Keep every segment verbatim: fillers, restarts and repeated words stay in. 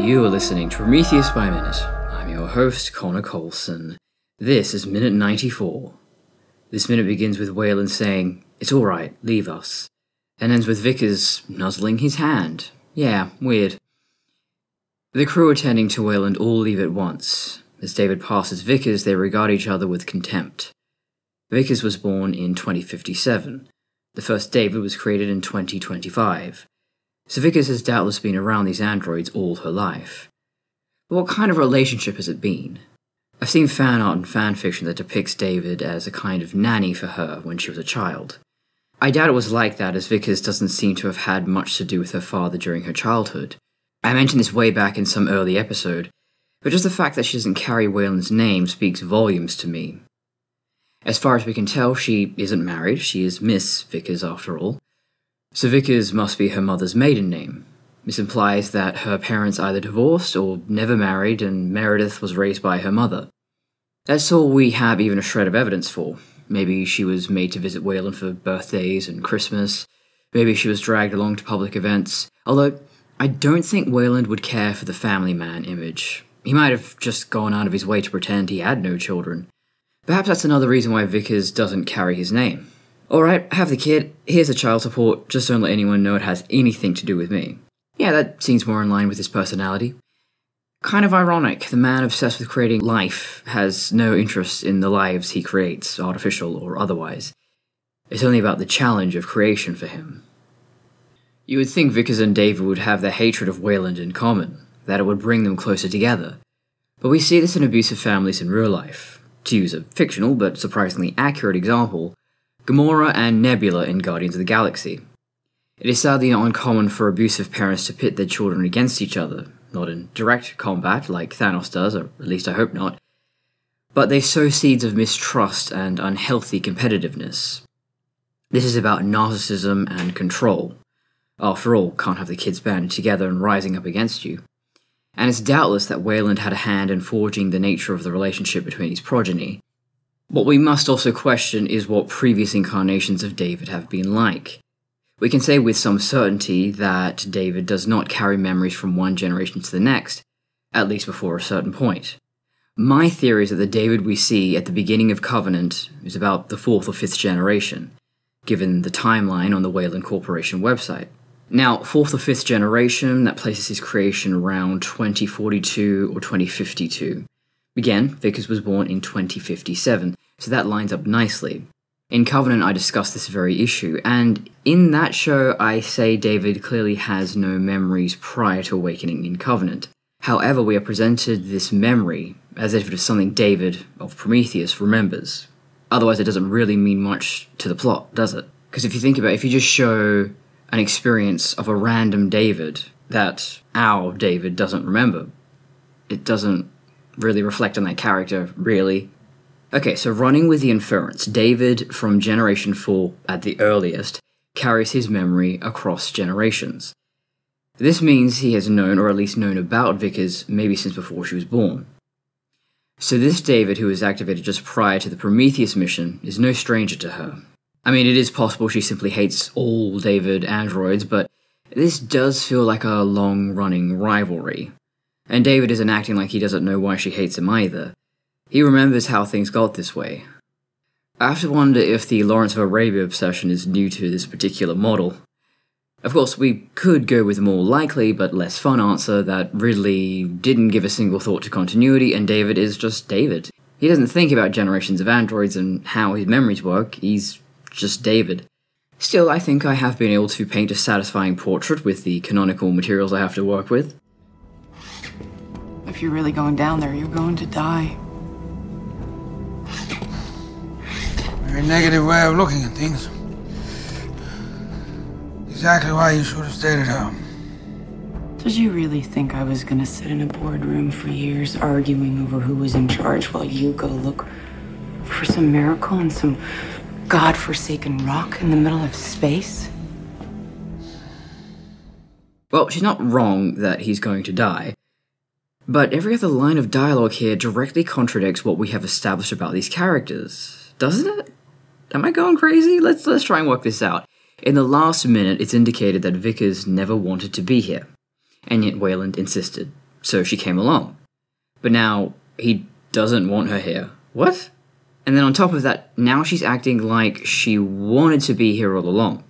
You are listening to Prometheus by Minute. I'm your host, Connor Colson. This is Minute ninety-four. This minute begins with Weyland saying, "It's alright, leave us," and ends with Vickers nuzzling his hand. Yeah, weird. The crew attending to Weyland all leave at once. As David passes Vickers, they regard each other with contempt. Vickers was born in twenty fifty-seven. The first David was created in twenty twenty-five. So Vickers has doubtless been around these androids all her life. But what kind of relationship has it been? I've seen fan art and fanfiction that depicts David as a kind of nanny for her when she was a child. I doubt it was like that, as Vickers doesn't seem to have had much to do with her father during her childhood. I mentioned this way back in some early episode, but just the fact that she doesn't carry Weyland's name speaks volumes to me. As far as we can tell, she isn't married. She is Miss Vickers after all. So Vickers must be her mother's maiden name. This implies that her parents either divorced or never married, and Meredith was raised by her mother. That's all we have even a shred of evidence for. Maybe she was made to visit Weyland for birthdays and Christmas. Maybe she was dragged along to public events. Although, I don't think Weyland would care for the family man image. He might have just gone out of his way to pretend he had no children. Perhaps that's another reason why Vickers doesn't carry his name. Alright, have the kid, here's the child support, just don't let anyone know it has anything to do with me. Yeah, that seems more in line with his personality. Kind of ironic, the man obsessed with creating life has no interest in the lives he creates, artificial or otherwise. It's only about the challenge of creation for him. You would think Vickers and David would have their hatred of Weyland in common, that it would bring them closer together. But we see this in abusive families in real life. To use a fictional but surprisingly accurate example, Gamora and Nebula in Guardians of the Galaxy. It is sadly not uncommon for abusive parents to pit their children against each other, not in direct combat like Thanos does, or at least I hope not, but they sow seeds of mistrust and unhealthy competitiveness. This is about narcissism and control. After all, can't have the kids banded together and rising up against you. And it's doubtless that Weyland had a hand in forging the nature of the relationship between his progeny. What we must also question is what previous incarnations of David have been like. We can say with some certainty that David does not carry memories from one generation to the next, at least before a certain point. My theory is that the David we see at the beginning of Covenant is about the fourth or fifth generation, given the timeline on the Weyland Corporation website. Now, fourth or fifth generation, that places his creation around twenty forty-two or twenty fifty-two. Again, Vickers was born in twenty fifty-seven, so that lines up nicely. In Covenant, I discuss this very issue, and in that show, I say David clearly has no memories prior to awakening in Covenant. However, we are presented this memory as if it is something David, of Prometheus, remembers. Otherwise, it doesn't really mean much to the plot, does it? Because if you think about it, if you just show an experience of a random David that our David doesn't remember, it doesn't really reflect on that character, really. Okay, so running with the inference, David from Generation four, at the earliest, carries his memory across generations. This means he has known, or at least known about Vickers, maybe since before she was born. So this David, who was activated just prior to the Prometheus mission, is no stranger to her. I mean, it is possible she simply hates all David androids, but this does feel like a long-running rivalry. And David isn't acting like he doesn't know why she hates him either. He remembers how things got this way. I have to wonder if the Lawrence of Arabia obsession is new to this particular model. Of course, we could go with the more likely but less fun answer that Ridley didn't give a single thought to continuity and David is just David. He doesn't think about generations of androids and how his memories work, he's just David. Still, I think I have been able to paint a satisfying portrait with the canonical materials I have to work with. If you're really going down there, you're going to die. Very negative way of looking at things. Exactly why you should have stayed at home. Did you really think I was gonna sit in a boardroom for years arguing over who was in charge while you go look for some miracle in some godforsaken rock in the middle of space? Well, she's not wrong that he's going to die. But every other line of dialogue here directly contradicts what we have established about these characters, doesn't it? Am I going crazy? Let's let's try and work this out. In the last minute, it's indicated that Vickers never wanted to be here, and yet Weyland insisted. so she came along. But now he doesn't want her here. What? And then on top of that, now she's acting like she wanted to be here all along.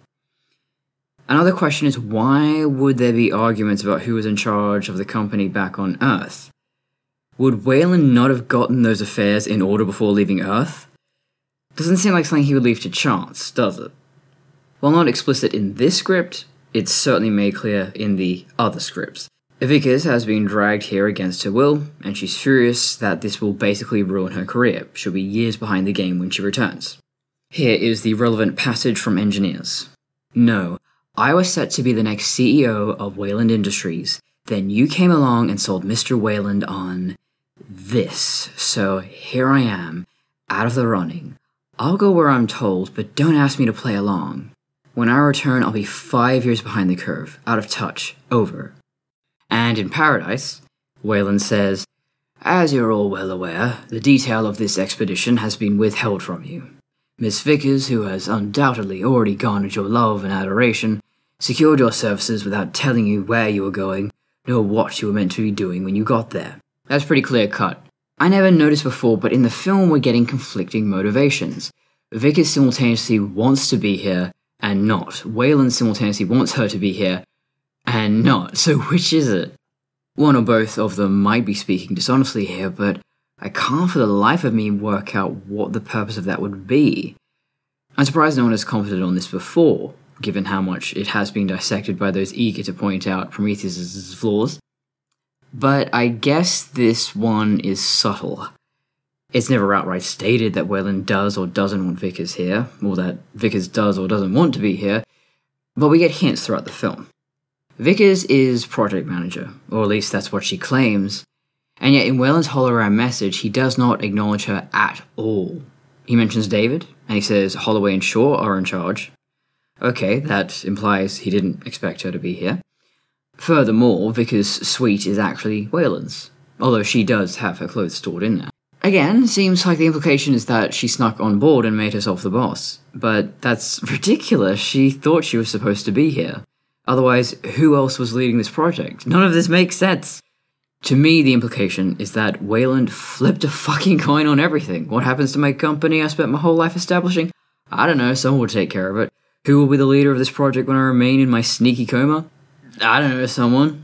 Another question is, why would there be arguments about who was in charge of the company back on Earth? Would Weyland not have gotten those affairs in order before leaving Earth? Doesn't seem like something he would leave to chance, does it? While not explicit in this script, it's certainly made clear in the other scripts. Vickers has been dragged here against her will, and she's furious that this will basically ruin her career. She'll be years behind the game when she returns. Here is the relevant passage from engineers. No, I was set to be the next C E O of Weyland Industries. Then you came along and sold Mister Weyland on this. So here I am, out of the running. I'll go where I'm told, but don't ask me to play along. When I return, I'll be five years behind the curve, out of touch, over. And in Paradise, Weyland says, as you're all well aware, the detail of this expedition has been withheld from you. Miss Vickers, who has undoubtedly already garnered your love and adoration, secured your services without telling you where you were going, nor what you were meant to be doing when you got there. That's pretty clear cut. I never noticed before, but in the film we're getting conflicting motivations. Vickers simultaneously wants to be here, and not. Weyland simultaneously wants her to be here, and not. So which is it? One or both of them might be speaking dishonestly here, but I can't for the life of me work out what the purpose of that would be. I'm surprised no one has commented on this before, given how much it has been dissected by those eager to point out Prometheus' flaws. But I guess this one is subtle. It's never outright stated that Weyland does or doesn't want Vickers here, or that Vickers does or doesn't want to be here, but we get hints throughout the film. Vickers is project manager, or at least that's what she claims, and yet in Weyland's hologram message, he does not acknowledge her at all. He mentions David, and he says Holloway and Shaw are in charge. Okay, that implies he didn't expect her to be here. Furthermore, Vickers' suite is actually Weyland's, although she does have her clothes stored in there. Again, seems like the implication is that she snuck on board and made herself the boss. But that's ridiculous. She thought she was supposed to be here. Otherwise, who else was leading this project? None of this makes sense. To me, the implication is that Weyland flipped a fucking coin on everything. What happens to my company I spent my whole life establishing? I don't know, someone will take care of it. Who will be the leader of this project when I remain in my sneaky coma? I don't know, someone.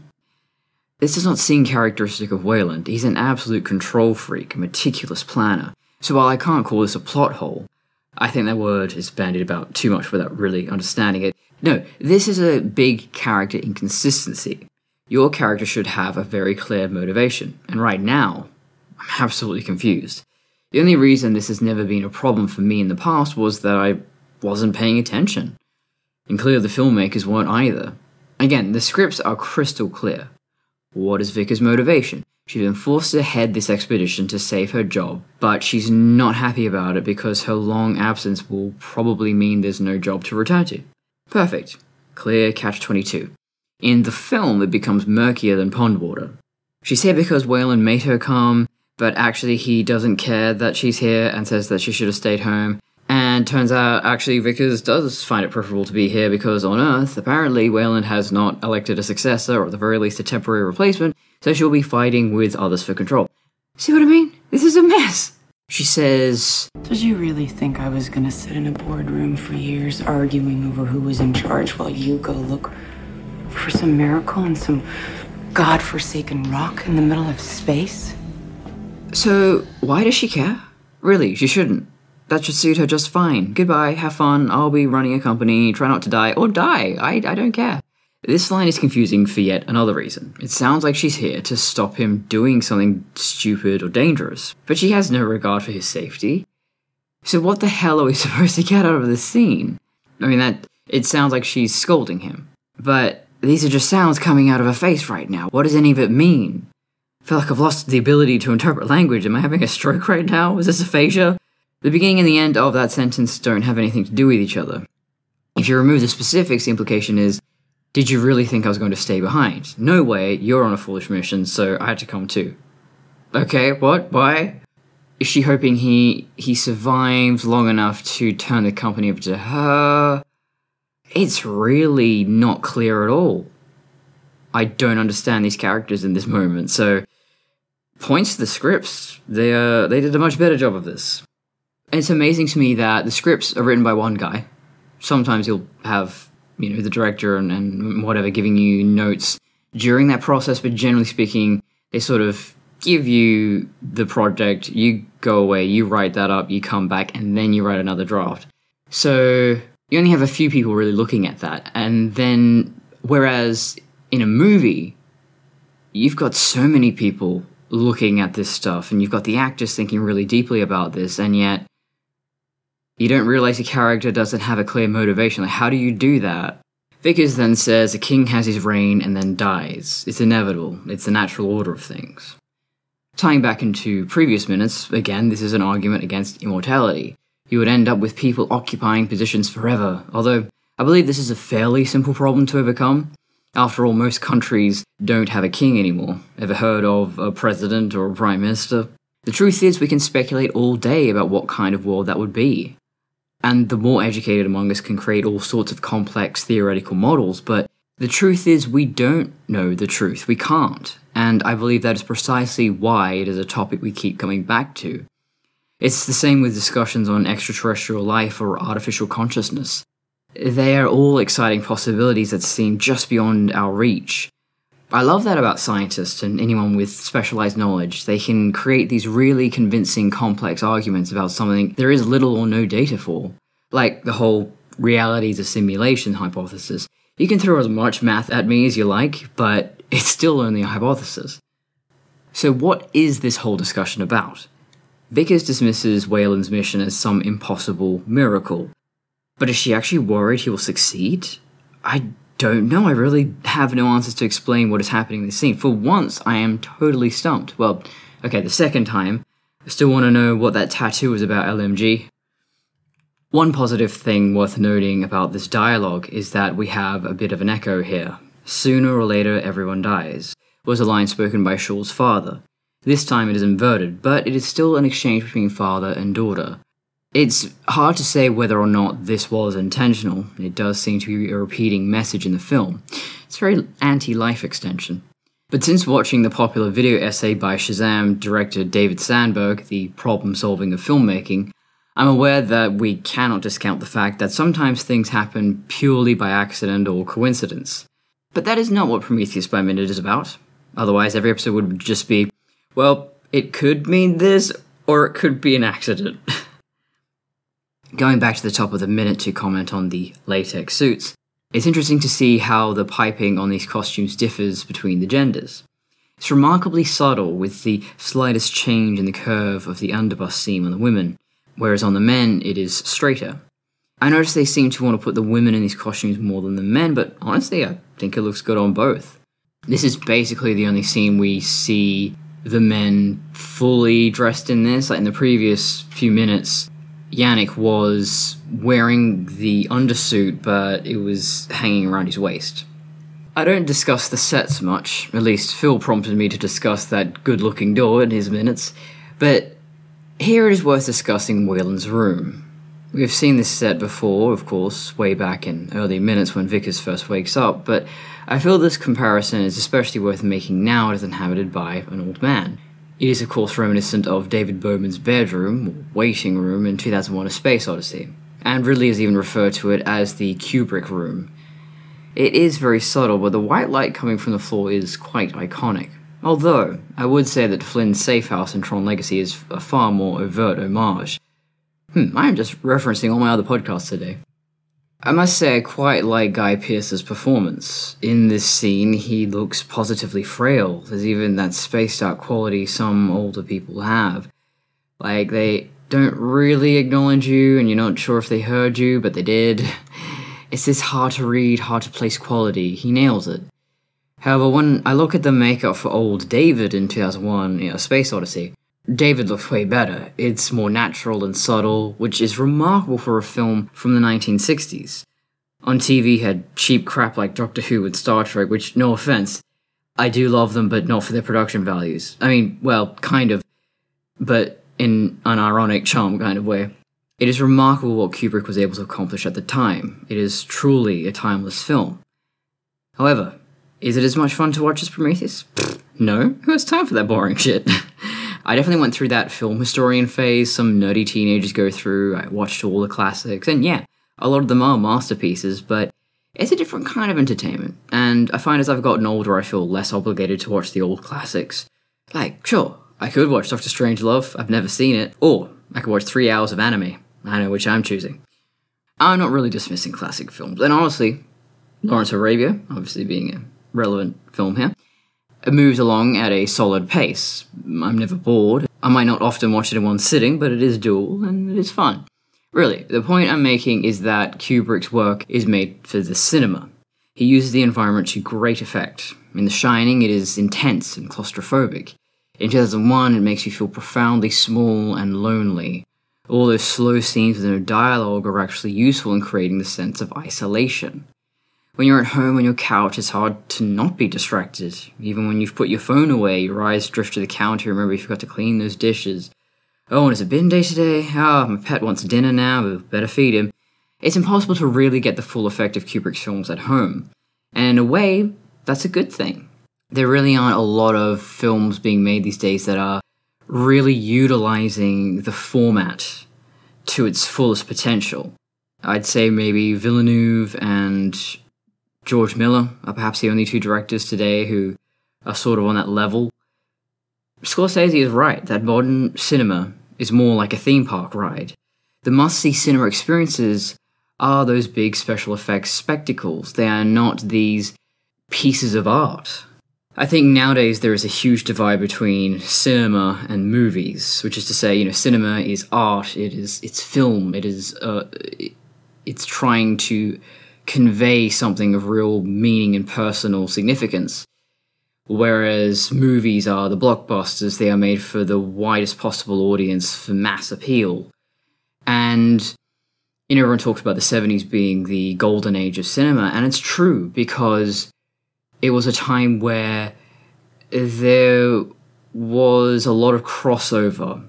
This does not seem characteristic of Weyland. He's an absolute control freak, a meticulous planner. So while I can't call this a plot hole, I think that word is bandied about too much without really understanding it. No, this is a big character inconsistency. Your character should have a very clear motivation, and right now, I'm absolutely confused. The only reason this has never been a problem for me in the past was that I wasn't paying attention. And clearly the filmmakers weren't either. Again, the scripts are crystal clear. What is Vickers' motivation? She's been forced to head this expedition to save her job, but she's not happy about it because her long absence will probably mean there's no job to return to. Perfect. Clear catch twenty-two. In the film, it becomes murkier than pond water. She's here because Weyland made her come, but actually he doesn't care that she's here and says that she should have stayed home. And turns out, actually, Vickers does find it preferable to be here because on Earth, apparently, Weyland has not elected a successor, or at the very least a temporary replacement, so she'll be fighting with others for control. See what I mean? This is a mess! She says, Did you really think I was gonna sit in a boardroom for years arguing over who was in charge while you go look for some miracle in some godforsaken rock in the middle of space? So, why does she care? Really, she shouldn't. That should suit her just fine. Goodbye, have fun, I'll be running a company, try not to die, or die, I, I don't care. This line is confusing for yet another reason. It sounds like she's here to stop him doing something stupid or dangerous, but she has no regard for his safety. So what the hell are we supposed to get out of this scene? I mean, that it sounds like she's scolding him, but these are just sounds coming out of her face right now. What does any of it mean? I feel like I've lost the ability to interpret language. Am I having a stroke right now? Is this aphasia? The beginning and the end of that sentence don't have anything to do with each other. If you remove the specifics, the implication is, did you really think I was going to stay behind? No way, you're on a foolish mission, so I had to come too. Okay, what? Why? Is she hoping he he survives long enough to turn the company over to her? It's really not clear at all. I don't understand these characters in this moment. So, points to the scripts. They uh, they did a much better job of this. And it's amazing to me that the scripts are written by one guy. Sometimes you'll have, you know, the director and, and whatever giving you notes during that process, but generally speaking, they sort of give you the project, you go away, you write that up, you come back, and then you write another draft. So you only have a few people really looking at that. And then, whereas in a movie, you've got so many people looking at this stuff, and you've got the actors thinking really deeply about this, and yet you don't realize the character doesn't have a clear motivation. Like, how do you do that? Vickers then says a king has his reign and then dies. It's inevitable. It's the natural order of things. Tying back into previous minutes, again, this is an argument against immortality. You would end up with people occupying positions forever, although I believe this is a fairly simple problem to overcome. After all, most countries don't have a king anymore. Ever heard of a president or a prime minister? The truth is, we can speculate all day about what kind of world that would be. And the more educated among us can create all sorts of complex theoretical models, but the truth is we don't know the truth. We can't. And I believe that is precisely why it is a topic we keep coming back to. It's the same with discussions on extraterrestrial life or artificial consciousness. They are all exciting possibilities that seem just beyond our reach. I love that about scientists and anyone with specialized knowledge. They can create these really convincing, complex arguments about something there is little or no data for. Like the whole reality is a simulation hypothesis. You can throw as much math at me as you like, but it's still only a hypothesis. So what is this whole discussion about? Vickers dismisses Weyland's mission as some impossible miracle. But is she actually worried he will succeed? I don't know. I really have no answers to explain what is happening in this scene. For once, I am totally stumped. Well, okay, the second time, I still want to know what that tattoo is about, L M G. One positive thing worth noting about this dialogue is that we have a bit of an echo here. Sooner or later, everyone dies, was a line spoken by Shaw's father. This time it is inverted, but it is still an exchange between father and daughter. It's hard to say whether or not this was intentional. It does seem to be a repeating message in the film. It's very anti-life extension. But since watching the popular video essay by Shazam director David Sandberg, The Problem-Solving of Filmmaking, I'm aware that we cannot discount the fact that sometimes things happen purely by accident or coincidence. But that is not what Prometheus by Minute is about. Otherwise, every episode would just be, well, it could mean this, or it could be an accident. Going back to the top of the minute to comment on the latex suits, it's interesting to see how the piping on these costumes differs between the genders. It's remarkably subtle, with the slightest change in the curve of the underbust seam on the women, whereas on the men it is straighter. I notice they seem to want to put the women in these costumes more than the men, but honestly I think it looks good on both. This is basically the only scene we see the men fully dressed in this. Like in the previous few minutes, Yannick was wearing the undersuit, but it was hanging around his waist. I don't discuss the sets much, at least Phil prompted me to discuss that good-looking door in his minutes, but here it is worth discussing Weyland's room. We have seen this set before, of course, way back in early minutes when Vickers first wakes up, but I feel this comparison is especially worth making now it is inhabited by an old man. It is, of course, reminiscent of David Bowman's bedroom, or waiting room, in two thousand one A Space Odyssey, and Ridley has even referred to it as the Kubrick room. It is very subtle, but the white light coming from the floor is quite iconic. Although, I would say that Flynn's safe house in Tron Legacy is a far more overt homage. Hmm, I am just referencing all my other podcasts today. I must say I quite like Guy Pearce's performance. In this scene, he looks positively frail. There's even that spaced-out quality some older people have. Like, they don't really acknowledge you, and you're not sure if they heard you, but they did. It's this hard-to-read, hard-to-place quality. He nails it. However, when I look at the makeup for old David in two thousand one, you know, Space Odyssey, David looks way better. It's more natural and subtle, which is remarkable for a film from the nineteen sixties. On T V, he had cheap crap like Doctor Who and Star Trek, which, no offense, I do love them, but not for their production values. I mean, well, kind of, but in an ironic charm kind of way. It is remarkable what Kubrick was able to accomplish at the time. It is truly a timeless film. However, Is it as much fun to watch as Prometheus? Pfft, no. Who has time for that boring shit? I definitely went through that film historian phase some nerdy teenagers go through. I watched all the classics, and yeah, a lot of them are masterpieces, but it's a different kind of entertainment, and I find as I've gotten older I feel less obligated to watch the old classics. Like, sure, I could watch Doctor Strangelove, I've never seen it, or I could watch three hours of anime. I know which I'm choosing. I'm not really dismissing classic films, and honestly, Lawrence of Arabia, obviously being a relevant film here, it moves along at a solid pace. I'm never bored. I might not often watch it in one sitting, but it is dual, and it is fun. Really, the point I'm making is that Kubrick's work is made for the cinema. He uses the environment to great effect. In The Shining, it is intense and claustrophobic. In two thousand one, it makes you feel profoundly small and lonely. All those slow scenes with no dialogue are actually useful in creating the sense of isolation. When you're at home on your couch, it's hard to not be distracted. Even when you've put your phone away, your eyes drift to the counter, remember you forgot to clean those dishes. Oh, and it's a bin day today? Ah, oh, my pet wants dinner now, we better feed him. It's impossible to really get the full effect of Kubrick's films at home. And in a way, that's a good thing. There really aren't a lot of films being made these days that are really utilizing the format to its fullest potential. I'd say maybe Villeneuve and George Miller are perhaps the only two directors today who are sort of on that level. Scorsese is right that modern cinema is more like a theme park ride. The must-see cinema experiences are those big special effects spectacles. They are not these pieces of art. I think nowadays there is a huge divide between cinema and movies, which is to say, you know, cinema is art, it is it's film, it is uh, it's trying to convey something of real meaning and personal significance. Whereas movies are the blockbusters, they are made for the widest possible audience, for mass appeal. And, you know, everyone talks about the seventies being the golden age of cinema, and it's true, because it was a time where there was a lot of crossover.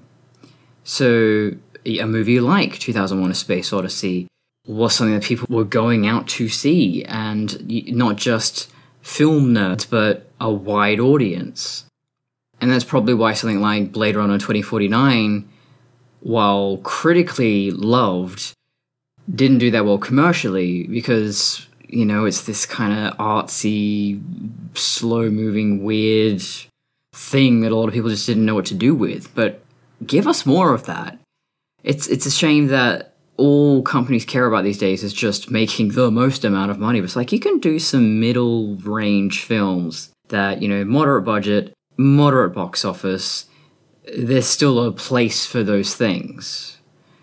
So, a movie like two thousand one: A Space Odyssey was something that people were going out to see, and not just film nerds, but a wide audience. And that's probably why something like Blade Runner twenty forty-nine, while critically loved, didn't do that well commercially, because, you know, it's this kind of artsy, slow-moving, weird thing that a lot of people just didn't know what to do with. But give us more of that. It's it's a shame that all companies care about these days is just making the most amount of money. But it's like, you can do some middle-range films that, you know, moderate budget, moderate box office. There's still a place for those things.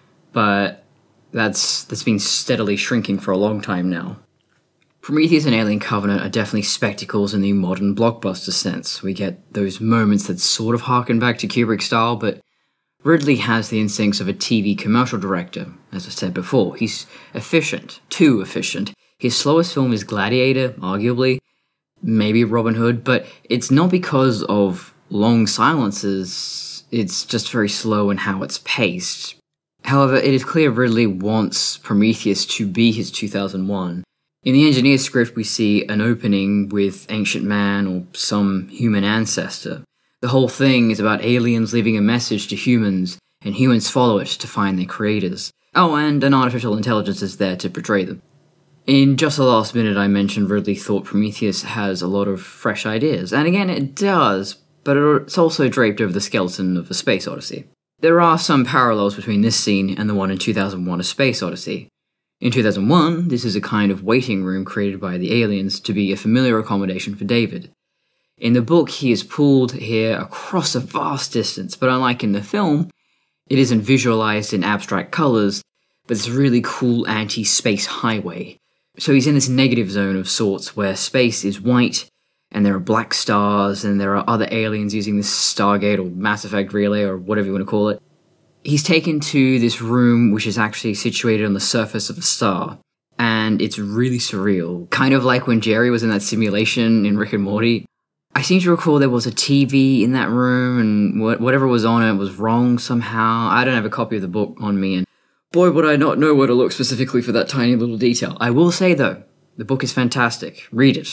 But that's that's been steadily shrinking for a long time now. Prometheus and Alien Covenant are definitely spectacles in the modern blockbuster sense. We get those moments that sort of harken back to Kubrick style, but Ridley has the instincts of a T V commercial director, as I said before. He's efficient, too efficient. His slowest film is Gladiator, arguably, maybe Robin Hood, but it's not because of long silences, it's just very slow in how it's paced. However, it is clear Ridley wants Prometheus to be his two thousand one. In the engineer's script, we see an opening with Ancient Man or some human ancestor. The whole thing is about aliens leaving a message to humans, and humans follow it to find their creators. Oh, and an artificial intelligence is there to portray them. In just the last minute, I mentioned Ridley thought Prometheus has a lot of fresh ideas, and again, it does, but it's also draped over the skeleton of A Space Odyssey. There are some parallels between this scene and the one in two thousand one: A Space Odyssey. In two thousand one, this is a kind of waiting room created by the aliens to be a familiar accommodation for David. In the book, he is pulled here across a vast distance, but unlike in the film, it isn't visualized in abstract colors, but it's a really cool anti-space highway. So he's in this negative zone of sorts where space is white, and there are black stars, and there are other aliens using this Stargate or Mass Effect relay or whatever you want to call it. He's taken to this room which is actually situated on the surface of a star, and it's really surreal. Kind of like when Jerry was in that simulation in Rick and Morty. I seem to recall there was a T V in that room, and wh- whatever was on it was wrong somehow. I don't have a copy of the book on me, and boy would I not know where to look specifically for that tiny little detail. I will say, though, the book is fantastic. Read it.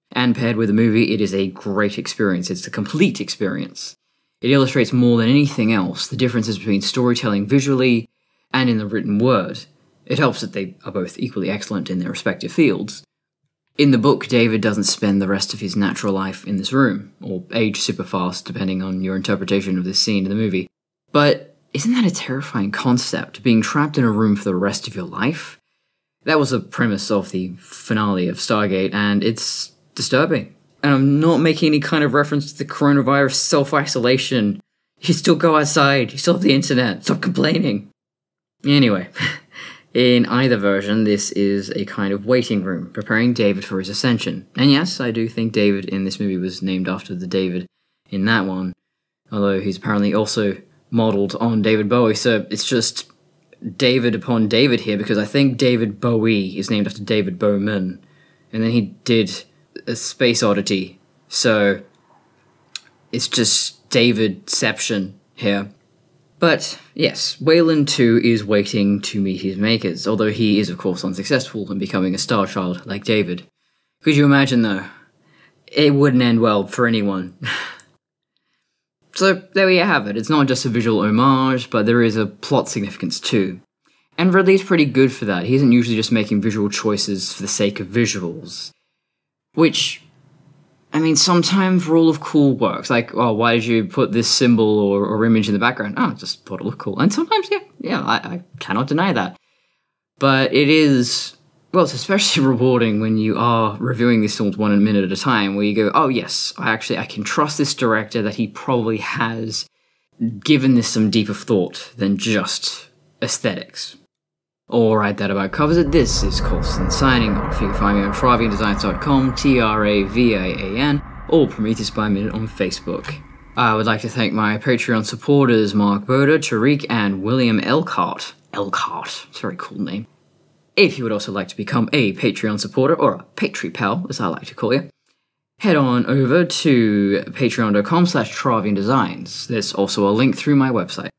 And paired with the movie, it is a great experience. It's a complete experience. It illustrates more than anything else the differences between storytelling visually and in the written word. It helps that they are both equally excellent in their respective fields. In the book, David doesn't spend the rest of his natural life in this room, or age super fast, depending on your interpretation of this scene in the movie. But isn't that a terrifying concept, being trapped in a room for the rest of your life? That was the premise of the finale of Stargate, and it's disturbing. And I'm not making any kind of reference to the coronavirus self-isolation. You still go outside, you still have the internet, stop complaining. Anyway, in either version, this is a kind of waiting room, preparing David for his ascension. And yes, I do think David in this movie was named after the David in that one, although he's apparently also modelled on David Bowie, so it's just David upon David here, because I think David Bowie is named after David Bowman, and then he did a Space Oddity, so it's just Davidception here. But yes, Weyland too is waiting to meet his makers, although he is of course unsuccessful in becoming a star child like David. Could you imagine though? It wouldn't end well for anyone. So there we have it. It's not just a visual homage, but there is a plot significance too. And Ridley's pretty good for that. He isn't usually just making visual choices for the sake of visuals. Which, I mean, sometimes rule of cool works. Like, oh, why did you put this symbol or, or image in the background? Oh, I just thought it looked cool. And sometimes, yeah, yeah, I, I cannot deny that. But it is, well, it's especially rewarding when you are reviewing these films one minute at a time, where you go, oh yes, I actually, I can trust this director that he probably has given this some deeper thought than just aesthetics. Alright, that about covers it. This is Coulson signing off. You can find me on travian designs dot com, T R A V I A N, or Prometheus by Minute on Facebook. I would like to thank my Patreon supporters Mark Boda, Tariq, and William Elkhart. Elkhart, it's a very cool name. If you would also like to become a Patreon supporter, or a PatrePal, as I like to call you, head on over to patreon dot com slash travian designs. There's also a link through my website.